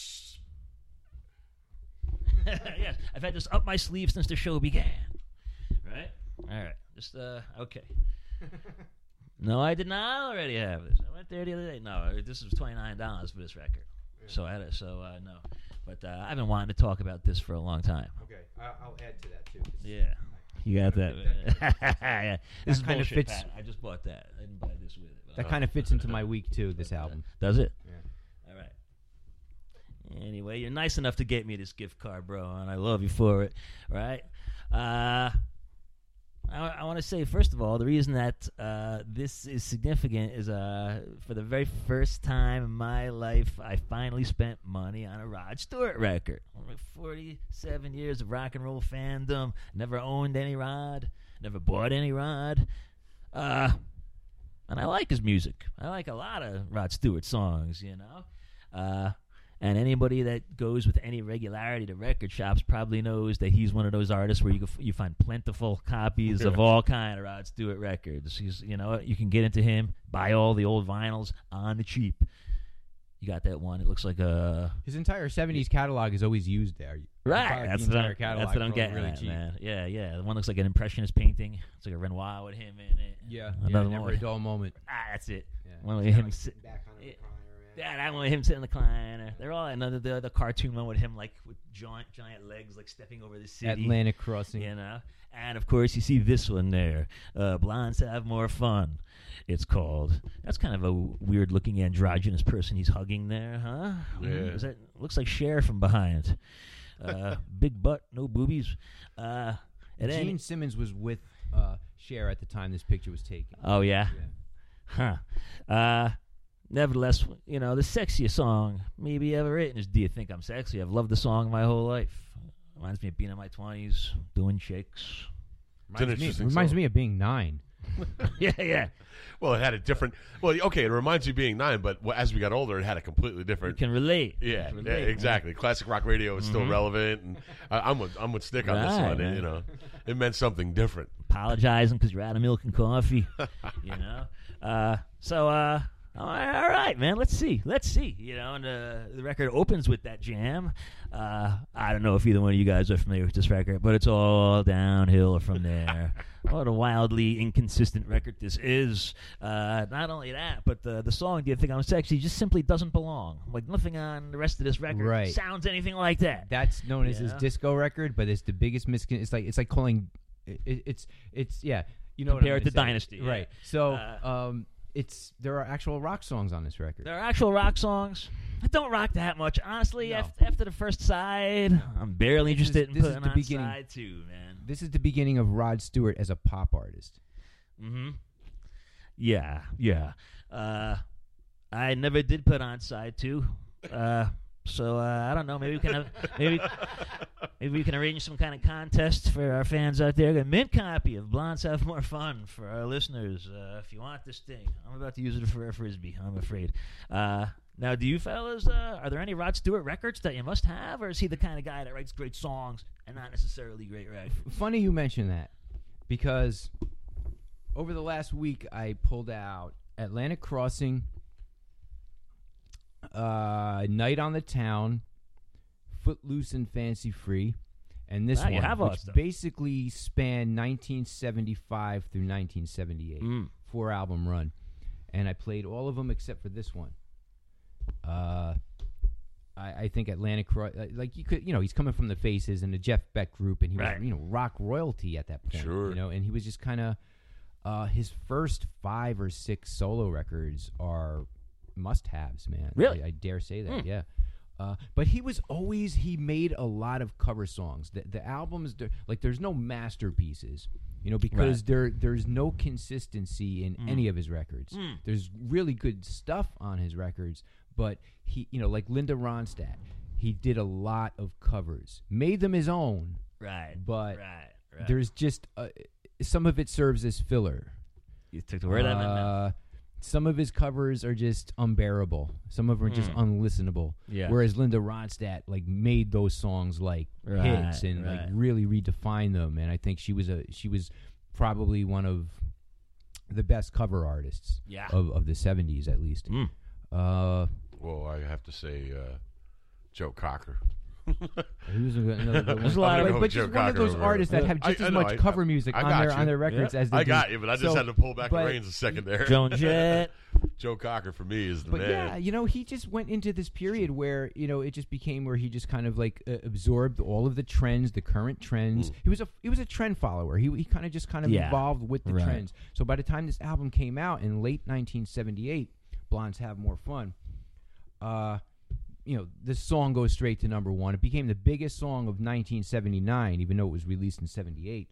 Yes, I've had this up my sleeve since the show began. Right? All right. Just okay. No, I did not already have this. I went there the other day. No, this was $29 for this record. So I had it. So no, but I've been wanting to talk about this for a long time. Okay, I'll add to that too. Yeah, you got that. Yeah. This is kind of bullshit, fits- Pat. I just bought that. I didn't buy this with it. That kind of fits into my week too. This album. Does it? Yeah. All right. Anyway, you're nice enough to get me this gift card, bro, and I love you for it. Right? I want to say, first of all, the reason that this is significant is for the very first time in my life, I finally spent money on a Rod Stewart record. 47 years of rock and roll fandom, never owned any Rod, never bought any Rod. And I like his music. I like a lot of Rod Stewart songs, you know. And anybody that goes with any regularity to record shops probably knows that he's one of those artists where you find plentiful copies of all kind of Rod Stewart records. You know, you can get into him, buy all the old vinyls on the cheap. You got that one. It looks like a His entire '70s catalog is always used there. right. That's what I'm for getting really at, cheap. man. Yeah. The one looks like an impressionist painting. It's like a Renoir with him in it. Yeah, Another one never with- a dull moment. That's it. Yeah. One with him sit. Back on the Yeah. recliner, man. Yeah, that one with him sitting in the recliner. They're all another the cartoon one with him like with giant legs like stepping over the city. Atlantic Crossing. You know, and of course you see this one there, "Blondes Have More Fun." It's called. That's kind of a weird looking androgynous person he's hugging there, huh? Yeah. Is that looks like Cher from behind? Big butt, no boobies. And then, Gene Simmons was with Cher at the time this picture was taken. oh yeah, Yeah. huh? Nevertheless, you know, the sexiest song maybe ever written is "Do You Think I'm Sexy?" I've loved the song my whole life. Reminds me of being in my 20s, doing shakes. It's an interesting Reminds song. me of being 9. Yeah. Well, it had a different. Well, okay, it reminds you of being 9, but as we got older, it had a completely You different. can relate. Yeah, You yeah, can relate, exactly. Classic rock radio is still relevant, and I'm with Stick on this Right, one. man. You know, it meant something different. Apologizing because you're out of milk and coffee. You know. So All right, man. Let's see. You know, and the record opens with that jam. I don't know if either one of you guys are familiar with this record, but it's all downhill from there. What a wildly inconsistent record this is. Not only that, but the song "Do You Think I'm Sexy" just simply doesn't belong. Like nothing on the rest of this record sounds anything like that. That's known as his disco record, but it's the biggest it's like calling it's yeah. You know, compare it to say. Dynasty, right? So there are actual rock songs on this record. There are actual rock songs. I don't rock that much, honestly. No. After the first side, I'm barely interested in putting on side 2, man. This is the beginning of Rod Stewart as a pop artist. Mm-hmm. Yeah. I never did put on side 2. So I don't know. Maybe we can maybe we can arrange some kind of contest for our fans out there. A mint copy of Blondes Have More Fun for our listeners. If you want this thing, I'm about to use it for a frisbee. I'm afraid. Now, do you fellas? Are there any Rod Stewart records that you must have, or is he the kind of guy that writes great songs and not necessarily great records? Funny you mention that, because over the last week I pulled out Atlantic Crossing, Night on the Town, Footloose and Fancy Free, and this one, which basically spanned 1975 through 1978, 4-album run, and I played all of them except for this one. I think Atlantic Crossing, like you could, he's coming from the Faces and the Jeff Beck group, and he was, rock royalty at that point, sure. And he was just kind of, his first 5 or 6 solo records are must-haves, man. Really? I dare say that, yeah. But he made a lot of cover songs. The albums, there's no masterpieces, because there's no consistency in any of his records. There's really good stuff on his records, but he, like Linda Ronstadt, he did a lot of covers, made them his own. Right. But there's just some of it serves as filler. You took the word out of my mouth. Some of his covers are just unbearable. Some of them are just unlistenable. Yeah. Whereas Linda Ronstadt made those songs hits and really redefined them. And I think she was probably one of the best cover artists of the 70s, at least. Well, I have to say Joe Cocker. He was but just one of those artists that have just as much cover music on their records as they do. I got you, but I just had to pull back the reins a second there. Joan Jett. Joe Cocker for me is the but man. Yeah, he just went into this period where it just became where he just kind of absorbed all of the trends, the current trends. He was a trend follower. He kind of evolved with the trends. So by the time this album came out in late 1978, Blondes Have More Fun. This song goes straight to number 1. It became the biggest song of 1979, even though it was released in 78.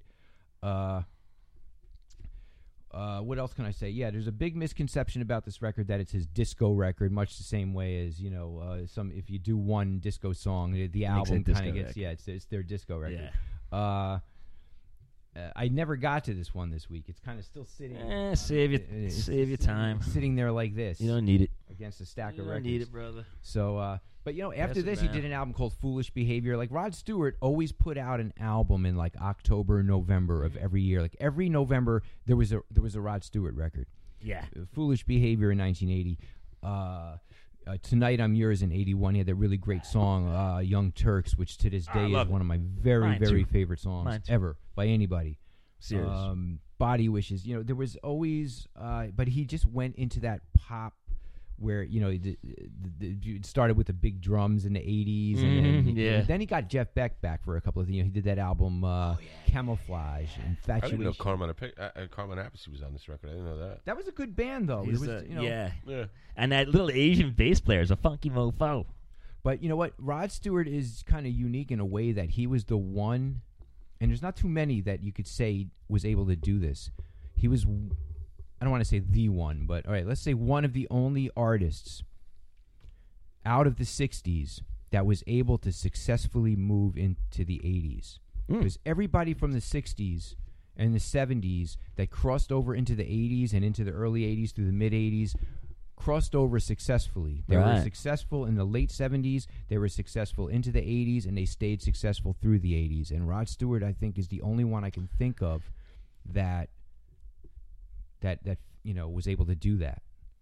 What else can I say? Yeah, there's a big misconception about this record that it's his disco record, much the same way as if you do one disco song, the album kind of gets it's their disco record. Yeah. I never got to this one this week. It's kind of still sitting. Save your time. Sitting there like this. You don't need it against a stack of records. You don't need it, brother. So, but after this, he did an album called Foolish Behavior. Like Rod Stewart always put out an album in October, November of every year. Like every November, there was a Rod Stewart record. Yeah. Foolish Behavior in 1980. Tonight I'm Yours in 81. He had that really great song, Young Turks, which to this day is one of my very, very favorite songs ever by anybody. Serious. Body Wishes. There was always, but he just went into that pop where, it started with the big drums in the 80s. And then he got Jeff Beck back for a couple of things. He did that album, Camouflage, Infatuation. I didn't know Carmen Appice was on this record. I didn't know that. That was a good band, though. Yeah. And that little Asian bass player is a funky mofo. But you know what? Rod Stewart is kind of unique in a way that he was the one, and there's not too many that you could say was able to do this. He was, I don't want to say the one, but all right, let's say one of the only artists out of the 60s that was able to successfully move into the 80s. Because everybody from the 60s and the 70s that crossed over into the 80s and into the early 80s through the mid 80s crossed over successfully. They were successful in the late 70s, they were successful into the 80s, and they stayed successful through the 80s. And Rod Stewart, I think, is the only one I can think of that was able to do that.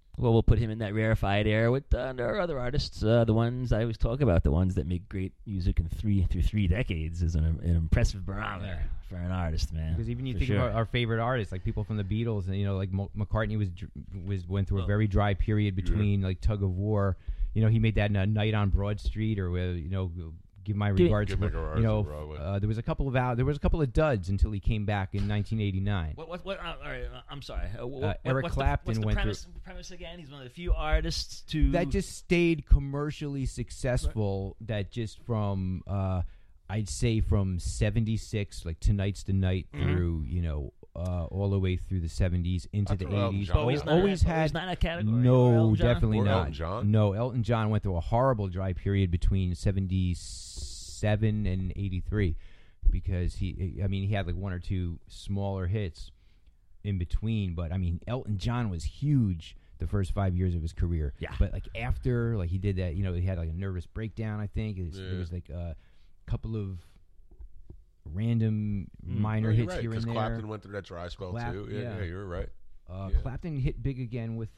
Well, we'll put him in that rarefied air with our other artists. The ones I always talk about, the ones that make great music in through 3 decades, is an impressive barometer for an artist, man. Because even you For think sure. about our favorite artists, like people from the Beatles, and like McCartney went through a very dry period between like Tug of War. He made that Night on Broad Street, or Give My Regards. Give My Regards to Broadway. There was a couple of duds until he came back in 1989. What? All right, I'm sorry. Eric Clapton went through. Premise again? He's one of the few artists that just stayed commercially successful. Right. That just from I'd say from '76, like Tonight's the Night, through all the way through the '70s into the '80s. Always had not a category. No, definitely not. Elton John? No, Elton John went through a horrible dry period between '77 and '83 because he had like 1 or 2 smaller hits in between. But Elton John was huge the first 5 years of his career. Yeah. But like after, like he did that, he had like a nervous breakdown. I think there was like a couple of random minor hits here and there. Clapton went through that dry spell too. Yeah, you're right. Clapton hit big again with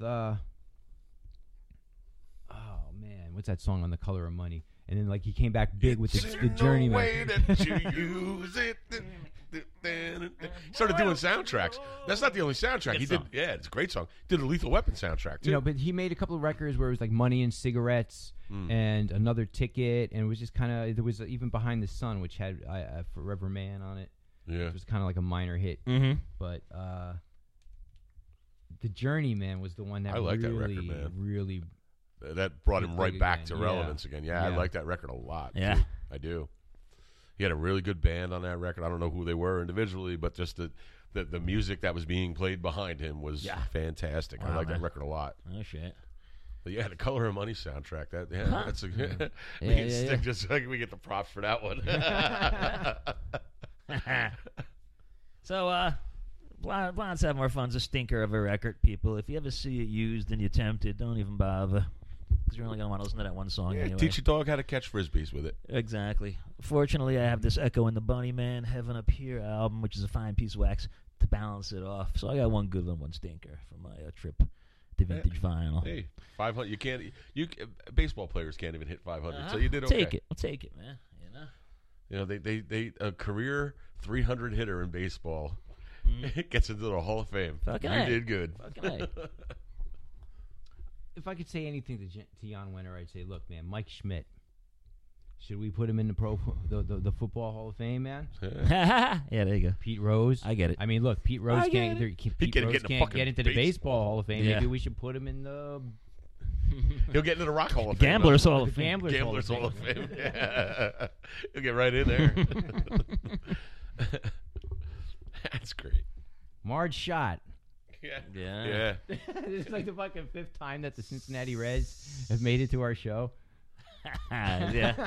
what's that song on The Color of Money? And then like he came back big with the Journey. No way that you use it. He started doing soundtracks. That's not the only soundtrack he did. Yeah, it's a great song. Did a Lethal Weapon soundtrack too. But he made a couple of records where it was like Money and Cigarettes and Another Ticket, and it was just kind of there was even Behind the Sun, which had Forever Man on it. Yeah, it was kind of like a minor hit. Mm-hmm. But The Journey, man, was the one that I like really, that record, man. Really. That brought him right back to relevance again. Yeah, I like that record a lot. Yeah, too. I do. He had a really good band on that record. I don't know who they were individually, but just the music that was being played behind him was fantastic. I like that record a lot. Oh shit! But yeah, the Color of Money soundtrack. That's a stick just like we get the props for that one. So, Blondes Have More Fun's a stinker of a record, people. If you ever see it used and you're tempted, don't even bother. Because you're only going to want to listen to that one song anyway. Teach your dog how to catch frisbees with it. Exactly. Fortunately, I have this Echo and the Bunnymen Heaven Up Here album, which is a fine piece of wax, to balance it off. So I got one good one stinker for my trip to vintage vinyl. Hey, 500. Baseball players can't even hit 500, so you did okay. I'll take it, man. They a career 300 hitter in baseball gets into the Hall of Fame. You did good. If I could say anything to Jan Wenner, I'd say, look, man, Mike Schmidt. Should we put him in the Football Hall of Fame, man? Yeah, there you go. Pete Rose. I get it. Look, Pete Rose can't get into the Baseball Hall of Fame. Yeah. Maybe we should put him in the... He'll get into the Rock Hall of Fame. Gamblers Hall of Fame. Gamblers Hall of Fame. Yeah. He'll get right in there. That's great. Marge Schott. Yeah. This is like the fucking 5th time that the Cincinnati Reds have made it to our show. Yeah.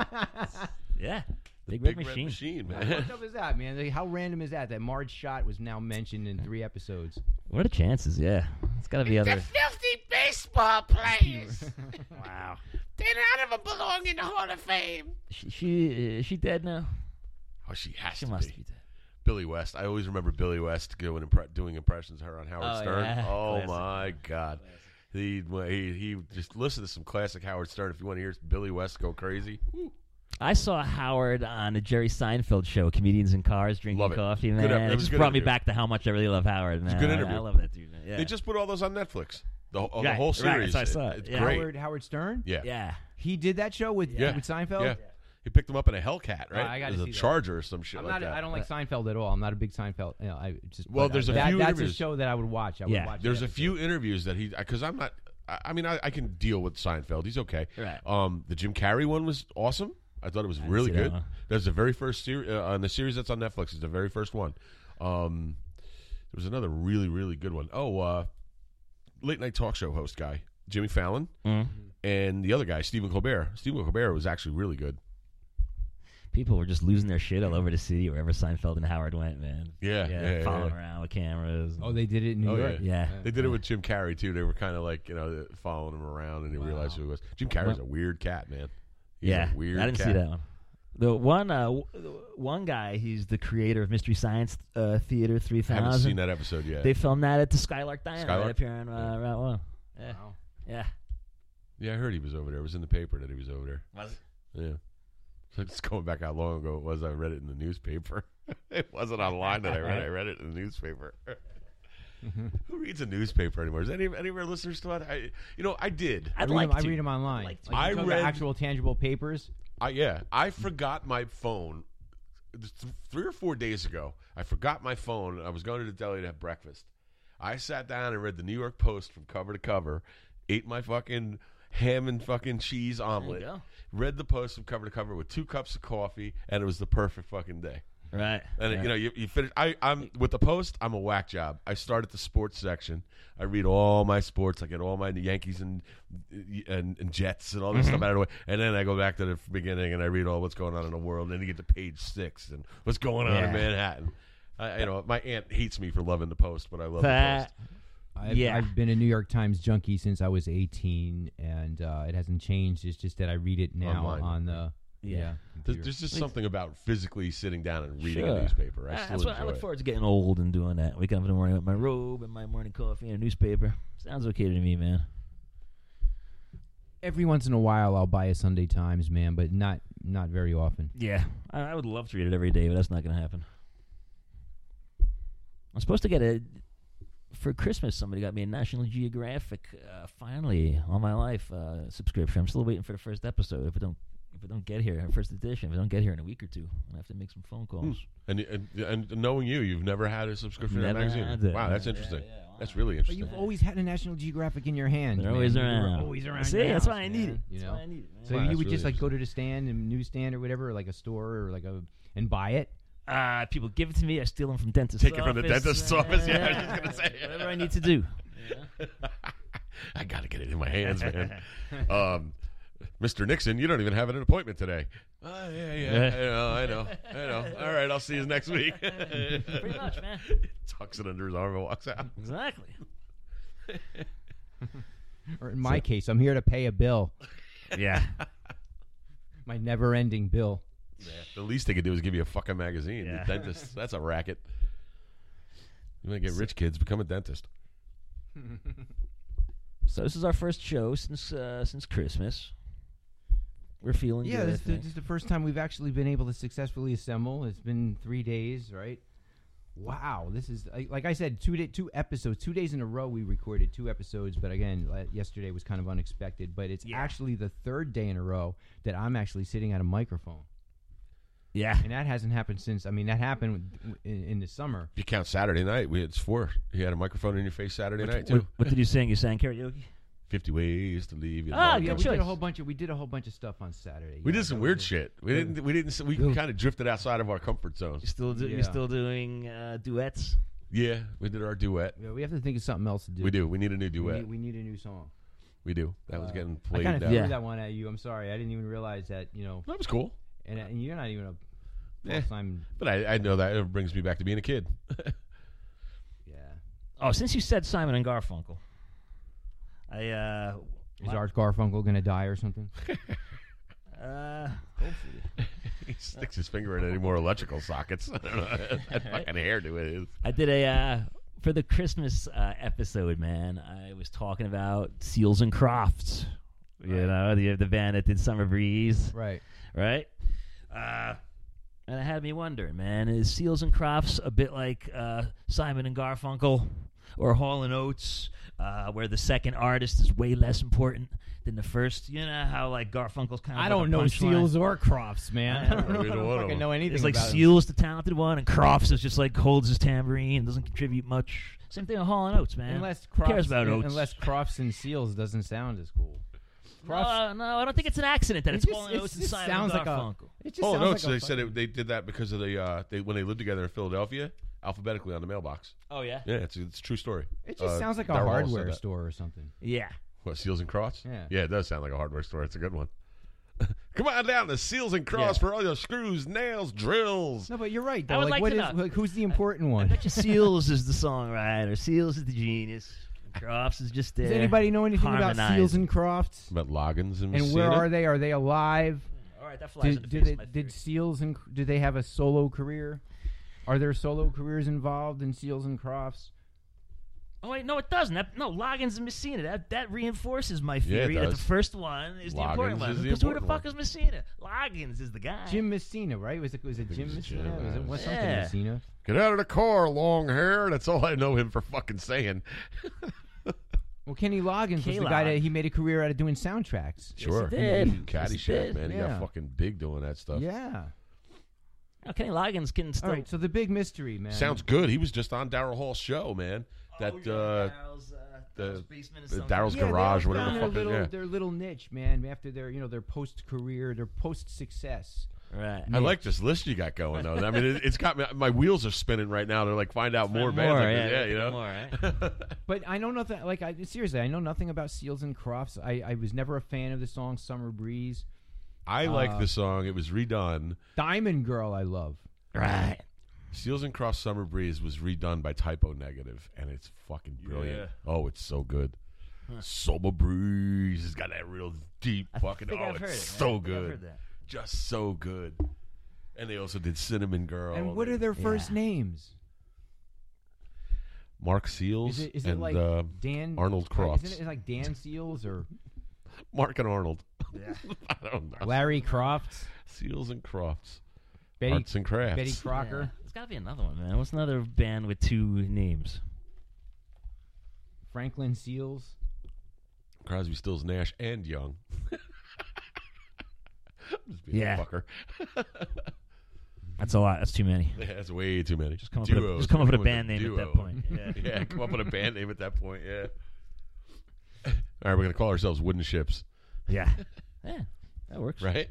Big red machine, man. What up is that, man? Like, how random is that Marge Schott was now mentioned in 3 episodes? What are the chances? Yeah. It's got to be other... The filthy baseball players. Wow. They don't ever belong in the Hall of Fame. Is she dead now? Oh, she has to must be. be dead. Billy West. I always remember Billy West doing impressions of her on Howard Stern. Yeah. Oh, Classic. my God. He just listen to some classic Howard Stern if you want to hear Billy West go crazy. Woo. I saw Howard on the Jerry Seinfeld show, Comedians in Cars Drinking Love it. Coffee, Good man. It just brought me interview. back to how much I really love Howard. Man. It's a good interview. I love that dude, man. Yeah. They just put all those on Netflix. The Right, whole series. right, so I saw it. It's Yeah. great. Howard Stern? Yeah. Yeah. He did that show with Seinfeld? Yeah. He picked him up in a Hellcat, right? I gotta It was see a that. Charger or some shit like that. I don't like Seinfeld at all. I'm not a big Seinfeld. There's a few That's interviews. a show that I would watch. There's a few interviews that because I'm not. I can deal with Seinfeld. He's okay. Right. The Jim Carrey one was awesome. I thought it was really see that good. one. That's the very first series on the series that's on Netflix. It's the very first one. There was another really, really good one. Late night talk show host guy, Jimmy Fallon, and the other guy, Stephen Colbert. Stephen Colbert was actually really good. People were just losing their shit all over the city wherever Seinfeld and Howard went, man. Yeah, following around with cameras. Oh, they did it in New York? Yeah. They did it with Jim Carrey, too. They were kind of like, following him around, and they realized who he was. Jim Carrey's a weird cat, man. He's a weird I didn't cat. see that one. The one guy, he's the creator of Mystery Science Theater 3000. I haven't seen that episode yet. They filmed that at the Skylark Diner Skylark? right up here on Route 1. Yeah. Wow. Yeah. Yeah, I heard he was over there. It was in the paper that he was over there. Was it? Yeah. So it's going back how long ago it was. I read it in the newspaper. It wasn't online that I read. I read it in the newspaper. Who reads a newspaper anymore? Is any of our listeners still out? I did. I'd I like to. read them online. Like to. Like, I you talk about read- actual tangible papers. I forgot my phone 3 or 4 days ago. I forgot my phone. I was going to the deli to have breakfast. I sat down and read the New York Post from cover to cover, ate my fucking ham and fucking cheese omelet, go. read the Post from cover to cover with 2 cups of coffee, and it was the perfect fucking day. Right. And right. you finish. I'm with the Post. I'm a whack job. I start at the sports section. I read all my sports. I get all my Yankees and Jets and all this stuff out of the way. And then I go back to the beginning and I read all what's going on in the world. And then you get to page 6 and what's going on in Manhattan. My aunt hates me for loving the Post, but I love the Post. I've been a New York Times junkie since I was 18, and it hasn't changed. It's just that I read it now Online. on the computer. There's just something about physically sitting down and reading Sure. a newspaper. I That's still what I enjoy look it. forward to getting old and doing that. Wake up in the morning with my robe and my morning coffee and a newspaper. Sounds okay to me, man. Every once in a while, I'll buy a Sunday Times, man, but not very often. Yeah, I would love to read it every day, but that's not going to happen. I'm supposed to get for Christmas. Somebody got me a National Geographic, finally, all my life subscription. I'm still waiting for the first episode. If it don't get here, first edition, if it don't get here in a week or two, I have to make some phone calls. And knowing you've never had a subscription to that Never magazine. had it. Wow, that's Yeah, interesting. yeah, wow. That's really But interesting. you've always had a National Geographic in your hand. They're man. always You were around. always around. See, your that's house, why I man, need it. You That's know? why I need it, man. So Wow, you that's would really just like go to the stand, and newsstand or whatever, or like a store or like and buy it. People give it to me. I steal them from dentist's Take office. it from the dentist's office. Yeah, I was just gonna say. Whatever I need to do. I got to get it in my hands, man. Mr. Nixon, you don't even have an appointment today. Yeah. I know. All right, I'll see you next week. Pretty much, man. Tucks it under his arm and walks out. Exactly. Or in my case, I'm here to pay a bill. Yeah. My never-ending bill. Yeah. The least they could do is give you a fucking magazine. Yeah. The dentist, that's a racket. You want to get rich kids, become a dentist. So this is our first show since Christmas. We're feeling Yeah, good. this is the first time we've actually been able to successfully assemble. It's been 3 days, right? Wow, this is like I said, 2 episodes, 2 days in a row. We recorded 2 episodes, but again, yesterday was kind of unexpected. But it's actually the 3rd day in a row that I'm actually sitting at a microphone, Yeah. and that hasn't happened since. I mean, that happened in the summer. If you count Saturday night, it's 4. You had a microphone in your face Saturday night too. What did you sing? You sang karaoke? 50 ways to leave. Ah, Yeah, good we choice. did a whole bunch of stuff on Saturday. We Yeah, did some that weird was it. shit. We kind of drifted outside of our comfort zone. You're Yeah. still doing duets? Yeah, we did our duet. Yeah, we have to think of something else to do. We do. We need a new duet. We need a new song. We do. That was getting I played kind of down. threw Yeah. that one at you. I'm sorry. I didn't even realize that. That was cool. And you're not even a Eh. full-time. But I know that it brings me back to being a kid. Yeah. Oh, since you said Simon and Garfunkel, Is Art Garfunkel gonna die or something? hopefully. He sticks his finger in any more electrical sockets. I don't know. That fucking hairdo it is. I did for the Christmas episode, man. I was talking about Seals and Crofts. You know, the band that did Summer Breeze, Right. right? And it had me wondering, man, is Seals and Crofts a bit like Simon and Garfunkel or Hall & Oates, where the second artist is way less important than the first? You know how like Garfunkel's kind of I like don't a know punchline? Seals or Crofts, man. I don't, Neither one of fucking them. know anything It's like about 'em. Seals, the talented one, and Crofts is just like holds his tambourine, doesn't contribute much. Same thing with Hall & Oates, man. Unless Who cares Crofts, about Oates? unless Crofts and Seals doesn't sound as cool. no, I don't think it's an accident that it's Hall & Oates and Simon sounds like Garfunkel. It just Oh sounds no! like So a they said fucking- they did that because of when they lived together in Philadelphia, alphabetically on the mailbox. Oh yeah, Yeah, it's a true story. It just sounds like a Darrell said hardware that. store or something. yeah. What, Seals and Crofts? Yeah. it does sound like a hardware store. It's a good one. Come on down to Seals and Crofts for all your screws, nails, drills. No, but you're right. Though. I would like what to is know. like, who's the important I one? bet you Seals is the songwriter. Seals is the genius. Crofts is just there. Does anybody know anything about harmonizing. Seals and Crofts? About Loggins and And where Messina? are they? Are they alive? All right, that flies in the Did face of my theory. did Seals and do they have a solo career? Are there solo careers involved in Seals and Crofts? Oh wait, no, it doesn't. No, Loggins and Messina. That reinforces my theory it that the does. first one is the Loggins important one. is the Because who the important fuck is Messina? Loggins is the guy. Jim Messina, right? Was it Jim Messina? Jim, Was something yeah. Messina? Get out of the car, long hair. That's all I know him for fucking saying. Well, Kenny Loggins was the K-Log. guy that he made a career out of doing soundtracks. Sure. he did. Caddyshack, Yes, he did. man. He Yeah. got fucking big doing that stuff. Yeah. Oh, Kenny Loggins can still. All right, so the big mystery, man. Sounds good. He was just on Daryl Hall's show, man. That Daryl's basement is Daryl's Yeah, they garage, all whatever found the their fuck. little, Yeah. their little niche, man. After their post career, their post success. Right. I like this list you got going, though. I mean, it's got me. My wheels are spinning right now. They're like, find out more bands. More, Like yeah, this. Yeah, you know. more, right? But I know nothing. Like, seriously, I know nothing about Seals and Crofts. I was never a fan of the song "Summer Breeze." I like the song. It was redone. "Diamond Girl," I love. Right. Seals and Crofts "Summer Breeze" was redone by Typo Negative, and it's fucking brilliant. Yeah. Oh, it's so good. Summer Breeze has got that real deep fucking. think Oh, I've heard it's it. so I think I've good. heard that. Just so good. And they also did Cinnamon Girl. And what are their first Yeah. names? Mark Seals Is and it like Dan Arnold Crofts. Isn't it like Dan Seals or Mark and Arnold. Yeah. I don't know. Larry Crofts? Seals and Crofts. Betty Arts and Crafts. Betty Crocker? Yeah. There's got to be another one, man. What's another band with two names? Franklin Seals? Crosby, Stills, Nash, and Young. Just being Yeah. a fucker. That's a lot. That's too many. Yeah, that's way too many. Just come up with a, Duos. just come up with a Come band name duo. at that point. Yeah. Yeah, come up with a band name at that point. Yeah. All right, we're gonna call ourselves Wooden Ships, Yeah. Yeah. That works. right?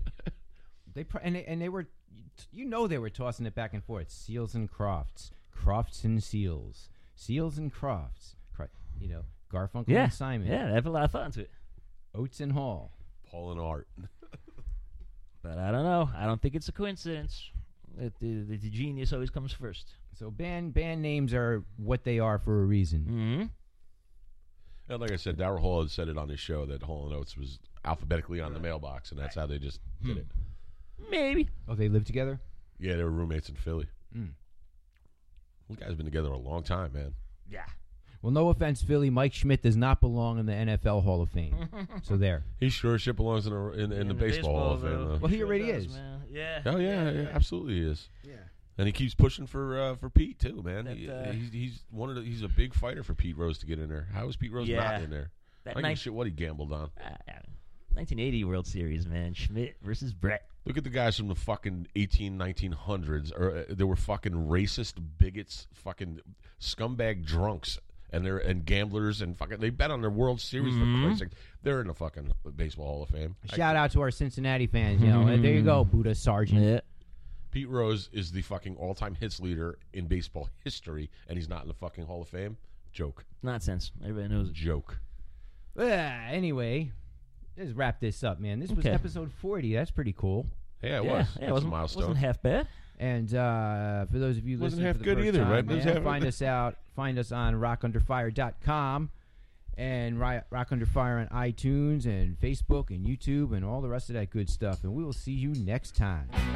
And they were, they were tossing it back and forth. Seals and Crofts, Crofts and Seals, Seals and Crofts. Garfunkel Yeah. and Simon, Yeah. They have a lot of thought into it. Oates and Hall. Paul and Art. But I don't know. I don't think it's a coincidence that the genius always comes first. So band names are what they are for a reason. Mm-hmm. And like I said, Daryl Hall had said it on his show that Hall and Oates was alphabetically on the mailbox, and that's how they just did it. Maybe. Oh, they live together? Yeah, they were roommates in Philly. Mm. Those guys have been together a long time, man. Yeah. Well, no offense, Philly. Mike Schmidt does not belong in the NFL Hall of Fame. So there. He sure shit belongs in the baseball Hall of Fame, though. Well, he already is. Man. Yeah. Oh yeah, absolutely he is. Yeah. And he keeps pushing for Pete too, man. That, He's a big fighter for Pete Rose to get in there. How is Pete Rose Yeah. not in there? That I don't give a shit what he gambled on. 1980 World Series, man. Schmidt versus Brett. Look at the guys from the fucking 1900s. Or they were fucking racist bigots, fucking scumbag drunks, and gamblers, and fucking they bet on their World Series for Christ's sake. They're in the fucking Baseball Hall of Fame. Shout out to our Cincinnati fans. And there you go, Buddha Sargent. Yeah. Pete Rose is the fucking all-time hits leader in baseball history, and he's not in the fucking Hall of Fame. Joke. Nonsense. Everybody knows it. Joke. Anyway, let's wrap this up, man. This was Okay. episode 40. That's pretty cool. Yeah, it was. Yeah, That's it a wasn't, milestone. wasn't half bad. And for those of you Wasn't listening half for the good first either, time, right? Was man, half- find us on rockundерfire.com and Rock Under Fire on iTunes and Facebook and YouTube and all the rest of that good stuff. And we will see you next time.